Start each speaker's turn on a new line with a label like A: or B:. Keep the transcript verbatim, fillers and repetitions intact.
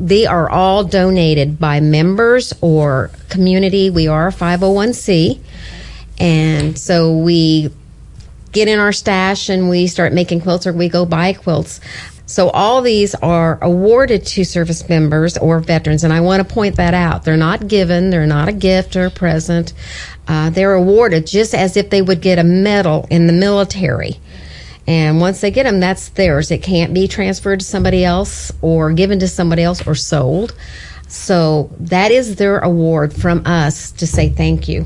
A: they are all donated by members or community. We are a five oh one c, and so we get in our stash and we start making quilts, or we go buy quilts. So all these are awarded to service members or veterans, and I want to point that out. They're not given. They're not a gift or a present. Uh, they're awarded just as if they would get a medal in the military. And once they get them, that's theirs. It can't be transferred to somebody else or given to somebody else or sold. So that is their award from us to say thank you.